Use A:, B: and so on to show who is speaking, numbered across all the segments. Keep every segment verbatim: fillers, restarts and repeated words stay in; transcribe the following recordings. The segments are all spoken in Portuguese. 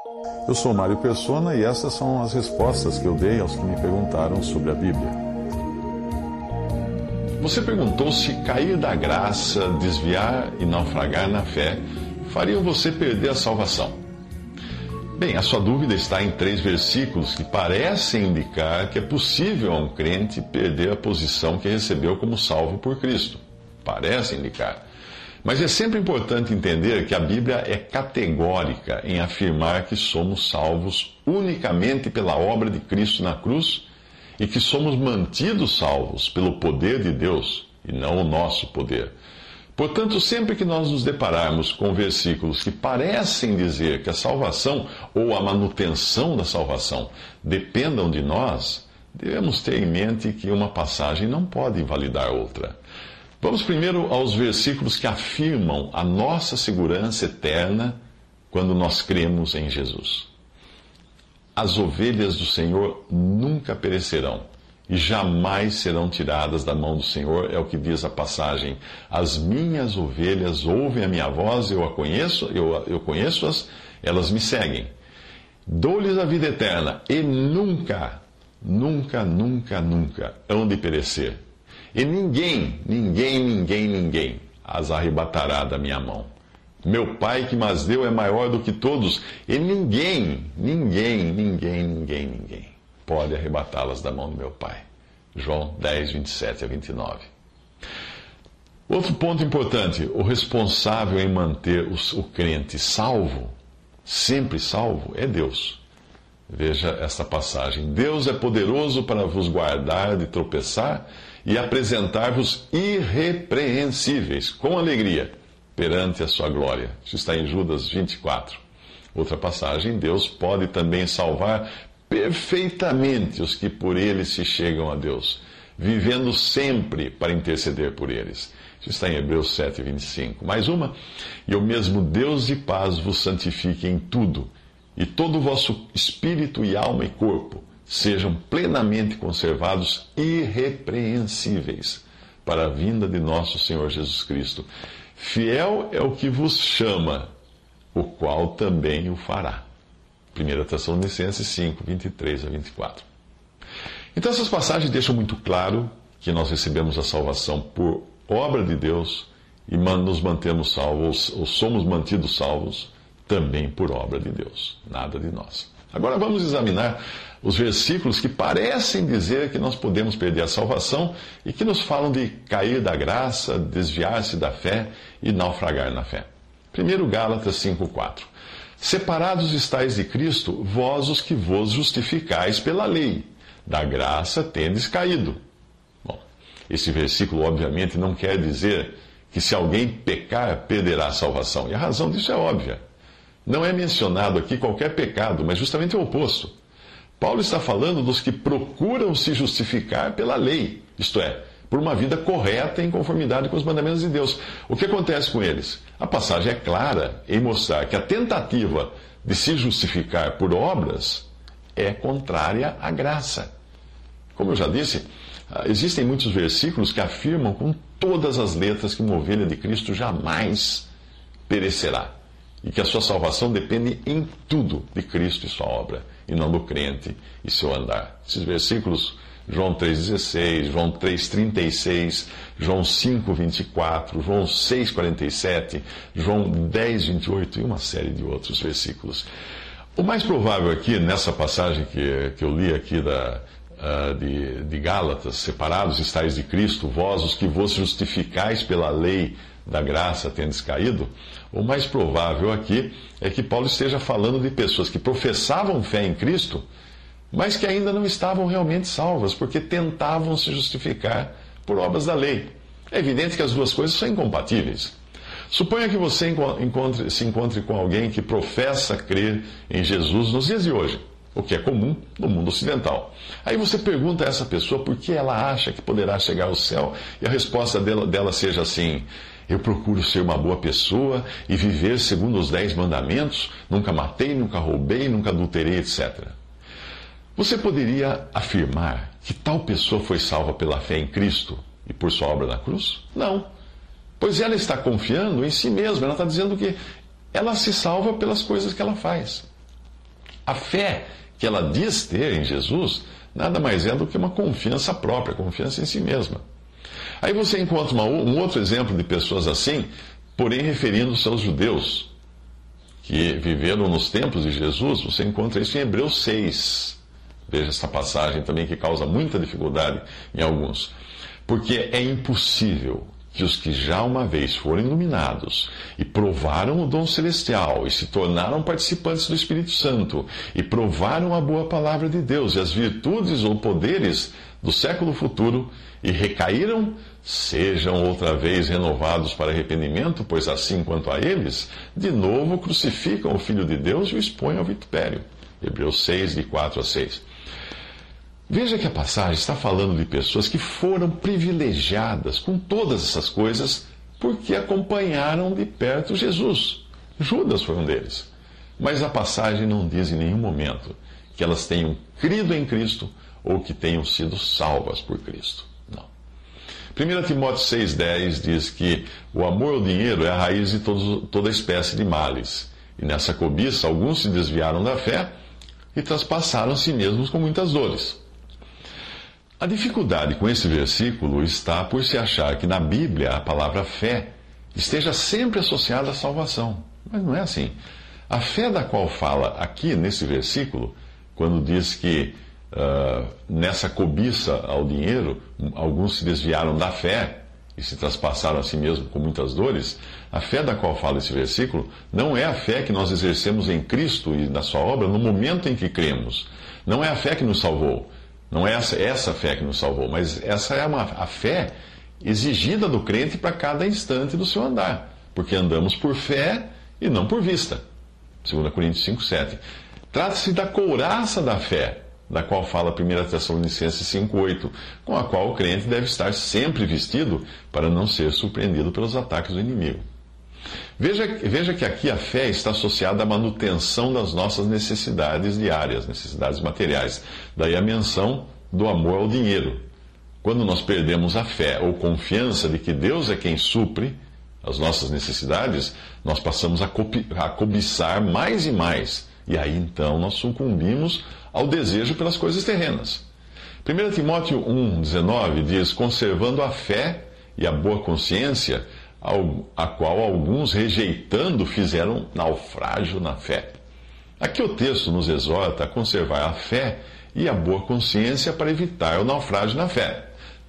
A: Eu sou Mário Persona e essas são as respostas que eu dei aos que me perguntaram sobre a Bíblia. Você perguntou se cair da graça, desviar e naufragar na fé fariam você perder a salvação. Bem, a sua dúvida está em três versículos que parecem indicar que é possível a um crente perder a posição que recebeu como salvo por Cristo. Parecem indicar. Mas é sempre importante entender que a Bíblia é categórica em afirmar que somos salvos unicamente pela obra de Cristo na cruz e que somos mantidos salvos pelo poder de Deus e não o nosso poder. Portanto, sempre que nós nos depararmos com versículos que parecem dizer que a salvação ou a manutenção da salvação dependam de nós, devemos ter em mente que uma passagem não pode invalidar outra. Vamos primeiro aos versículos que afirmam a nossa segurança eterna quando nós cremos em Jesus. As ovelhas do Senhor nunca perecerão e jamais serão tiradas da mão do Senhor, é o que diz a passagem. As minhas ovelhas ouvem a minha voz, eu a conheço, eu, eu conheço-as, elas me seguem. Dou-lhes a vida eterna e nunca, nunca, nunca, nunca hão de perecer. E ninguém, ninguém, ninguém, ninguém as arrebatará da minha mão. Meu Pai que mas deu é maior do que todos, e ninguém, ninguém, ninguém, ninguém, ninguém pode arrebatá-las da mão do meu Pai. João dez, vinte e sete a vinte e nove. Outro ponto importante: o responsável em manter o, o crente salvo, sempre salvo, é Deus. Veja esta passagem. Deus é poderoso para vos guardar de tropeçar e apresentar-vos irrepreensíveis, com alegria, perante a sua glória. Isso está em Judas vinte e quatro. Outra passagem: Deus pode também salvar perfeitamente os que por ele se chegam a Deus, vivendo sempre para interceder por eles. Isso está em Hebreus sete, vinte e cinco. Mais uma: e o mesmo Deus de paz vos santifique em tudo, e todo o vosso espírito e alma e corpo sejam plenamente conservados irrepreensíveis para a vinda de nosso Senhor Jesus Cristo. Fiel é o que vos chama, o qual também o fará. primeira Tessalonicenses cinco, vinte e três a vinte e quatro. Então essas passagens deixam muito claro que nós recebemos a salvação por obra de Deus e nos mantemos salvos, ou somos mantidos salvos também por obra de Deus, nada de nós. Agora vamos examinar os versículos que parecem dizer que nós podemos perder a salvação e que nos falam de cair da graça, desviar-se da fé e naufragar na fé. Primeiro, Gálatas cinco, quatro. Separados estáis de Cristo, vós os que vos justificais pela lei, da graça tendes caído. Bom, esse versículo obviamente não quer dizer que se alguém pecar, perderá a salvação. E a razão disso é óbvia. Não é mencionado aqui qualquer pecado, mas justamente o oposto. Paulo está falando dos que procuram se justificar pela lei, isto é, por uma vida correta em conformidade com os mandamentos de Deus. O que acontece com eles? A passagem é clara em mostrar que a tentativa de se justificar por obras é contrária à graça. Como eu já disse, existem muitos versículos que afirmam com todas as letras que uma ovelha de Cristo jamais perecerá e que a sua salvação depende em tudo de Cristo e sua obra, e não do crente e seu andar. Esses versículos, João três, dezesseis, João três, trinta e seis, João cinco, vinte e quatro, João seis, quarenta e sete, João dez, vinte e oito e uma série de outros versículos. O mais provável aqui, nessa passagem que, que eu li aqui da, uh, de, de Gálatas, separados estáis de Cristo, vós os que vos justificais pela lei da graça tendes caído, o mais provável aqui é que Paulo esteja falando de pessoas que professavam fé em Cristo, mas que ainda não estavam realmente salvas, porque tentavam se justificar por obras da lei. É evidente que as duas coisas são incompatíveis. Suponha que você encontre, se encontre com alguém que professa crer em Jesus nos dias de hoje, o que é comum no mundo ocidental. Aí você pergunta a essa pessoa por que ela acha que poderá chegar ao céu, e a resposta dela, dela seja assim: eu procuro ser uma boa pessoa e viver segundo os dez mandamentos, nunca matei, nunca roubei, nunca adulterei, etcétera. Você poderia afirmar que tal pessoa foi salva pela fé em Cristo e por sua obra na cruz? Não. Pois ela está confiando em si mesma, ela está dizendo que ela se salva pelas coisas que ela faz. A fé que ela diz ter em Jesus nada mais é do que uma confiança própria, confiança em si mesma. Aí você encontra uma, um outro exemplo de pessoas assim, porém referindo-se aos judeus, que viveram nos tempos de Jesus. Você encontra isso em Hebreus seis. Veja essa passagem também, que causa muita dificuldade em alguns. Porque é impossível que os que já uma vez foram iluminados e provaram o dom celestial e se tornaram participantes do Espírito Santo e provaram a boa palavra de Deus e as virtudes ou poderes do século futuro e recaíram, sejam outra vez renovados para arrependimento, pois assim quanto a eles, de novo crucificam o Filho de Deus e o expõem ao vitupério. Hebreus seis, de quatro a seis. Veja que a passagem está falando de pessoas que foram privilegiadas com todas essas coisas porque acompanharam de perto Jesus. Judas foi um deles. Mas a passagem não diz em nenhum momento que elas tenham crido em Cristo ou que tenham sido salvas por Cristo. Não. primeiro Timóteo seis, dez diz que o amor ao dinheiro é a raiz de todos, toda espécie de males. E nessa cobiça, alguns se desviaram da fé e traspassaram a si mesmos com muitas dores. A dificuldade com esse versículo está por se achar que na Bíblia a palavra fé esteja sempre associada à salvação. Mas não é assim. A fé da qual fala aqui nesse versículo, quando diz que uh, nessa cobiça ao dinheiro, alguns se desviaram da fé e se traspassaram a si mesmo com muitas dores, a fé da qual fala esse versículo não é a fé que nós exercemos em Cristo e na sua obra no momento em que cremos. Não é a fé que nos salvou. Não é essa, essa fé que nos salvou, mas essa é uma, a fé exigida do crente para cada instante do seu andar. Porque andamos por fé e não por vista. dois Coríntios cinco, sete. Trata-se da couraça da fé, da qual fala primeira Tessalonicenses cinco, oito, com a qual o crente deve estar sempre vestido para não ser surpreendido pelos ataques do inimigo. Veja, veja que aqui a fé está associada à manutenção das nossas necessidades diárias, necessidades materiais. Daí a menção do amor ao dinheiro. Quando nós perdemos a fé ou confiança de que Deus é quem supre as nossas necessidades, nós passamos a, cobi- a cobiçar mais e mais. E aí então nós sucumbimos ao desejo pelas coisas terrenas. primeiro Timóteo um, dezenove diz: conservando a fé e a boa consciência, a qual alguns, rejeitando, fizeram naufrágio na fé. Aqui o texto nos exorta a conservar a fé e a boa consciência para evitar o naufrágio na fé.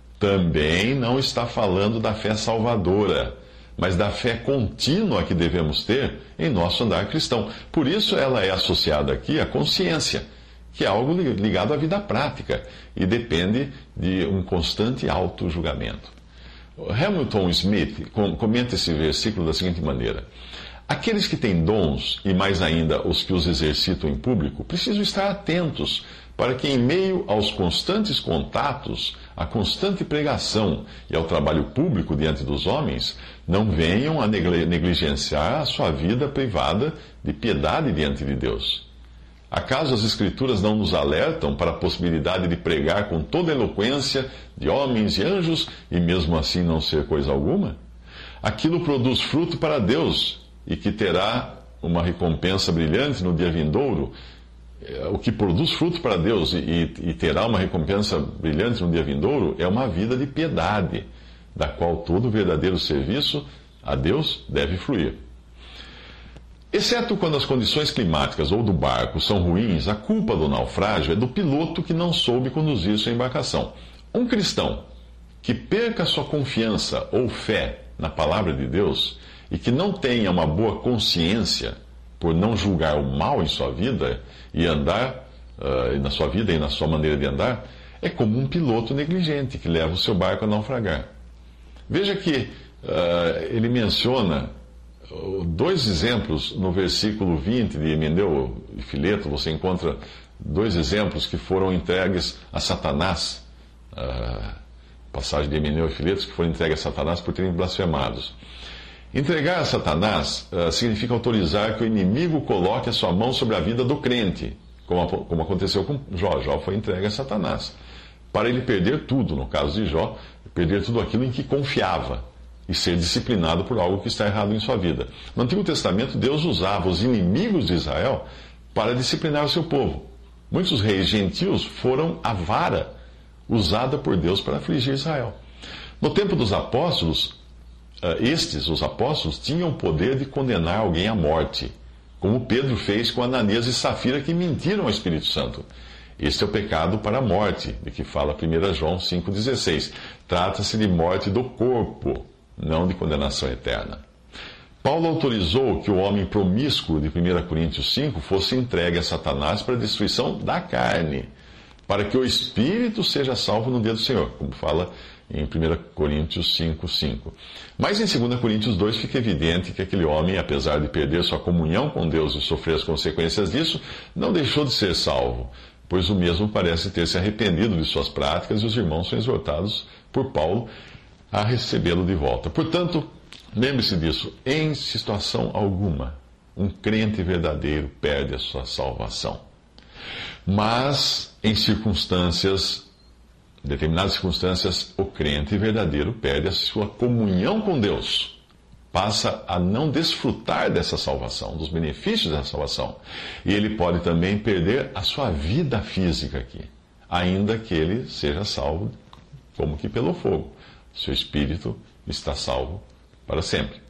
A: Também não está falando da fé salvadora, mas da fé contínua que devemos ter em nosso andar cristão. Por isso ela é associada aqui à consciência, que é algo ligado à vida prática e depende de um constante auto-julgamento. Hamilton Smith comenta esse versículo da seguinte maneira: aqueles que têm dons, e mais ainda os que os exercitam em público, precisam estar atentos para que, em meio aos constantes contatos, à constante pregação e ao trabalho público diante dos homens, não venham a negligenciar a sua vida privada de piedade diante de Deus. Acaso as Escrituras não nos alertam para a possibilidade de pregar com toda a eloquência de homens e anjos e mesmo assim não ser coisa alguma? Aquilo produz fruto para Deus e que terá uma recompensa brilhante no dia vindouro. O que produz fruto para Deus e, e terá uma recompensa brilhante no dia vindouro é uma vida de piedade, da qual todo verdadeiro serviço a Deus deve fluir. Exceto quando as condições climáticas ou do barco são ruins, a culpa do naufrágio é do piloto que não soube conduzir sua embarcação. Um cristão que perca sua confiança ou fé na palavra de Deus e que não tenha uma boa consciência por não julgar o mal em sua vida e andar, uh, na sua vida e na sua maneira de andar, é como um piloto negligente que leva o seu barco a naufragar. Veja que uh, ele menciona dois exemplos no versículo vinte de Himeneu e Fileto. Você encontra dois exemplos que foram entregues a Satanás. Uh, passagem de Himeneu e Fileto, que foram entregues a Satanás por terem blasfemados. Entregar a Satanás uh, significa autorizar que o inimigo coloque a sua mão sobre a vida do crente, como, como aconteceu com Jó. Jó foi entregue a Satanás, para ele perder tudo, no caso de Jó, perder tudo aquilo em que confiava e ser disciplinado por algo que está errado em sua vida. No Antigo Testamento, Deus usava os inimigos de Israel para disciplinar o seu povo. Muitos reis gentios foram a vara usada por Deus para afligir Israel. No tempo dos apóstolos, estes, os apóstolos, tinham o poder de condenar alguém à morte, como Pedro fez com Ananias e Safira, que mentiram ao Espírito Santo. Este é o pecado para a morte, de que fala primeiro João cinco dezesseis. Trata-se de morte do corpo, não de condenação eterna. Paulo autorizou que o homem promíscuo de primeira Coríntios cinco fosse entregue a Satanás para a destruição da carne, para que o espírito seja salvo no dia do Senhor, como fala em primeira Coríntios cinco, cinco. Mas em segunda Coríntios dois fica evidente que aquele homem, apesar de perder sua comunhão com Deus e sofrer as consequências disso, não deixou de ser salvo, pois o mesmo parece ter se arrependido de suas práticas e os irmãos são exortados por Paulo a recebê-lo de volta. Portanto, lembre-se disso, em situação alguma, um crente verdadeiro perde a sua salvação. Mas, em circunstâncias, em determinadas circunstâncias, o crente verdadeiro perde a sua comunhão com Deus. Passa a não desfrutar dessa salvação, dos benefícios dessa salvação. E ele pode também perder a sua vida física aqui, ainda que ele seja salvo como que pelo fogo. Seu espírito está salvo para sempre.